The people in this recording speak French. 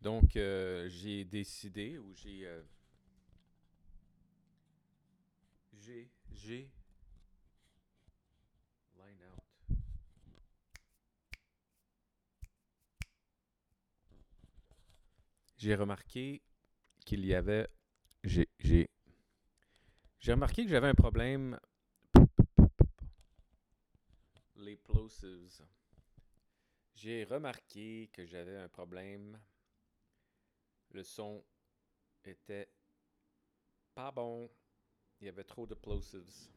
Donc, j'ai décidé, ou j'ai line out. J'ai remarqué qu'il y avait, j'ai, j'ai, j'ai remarqué que j'avais un problème, les plosives. J'ai remarqué que j'avais un problème. Le son était pas bon. Il y avait trop de plosives.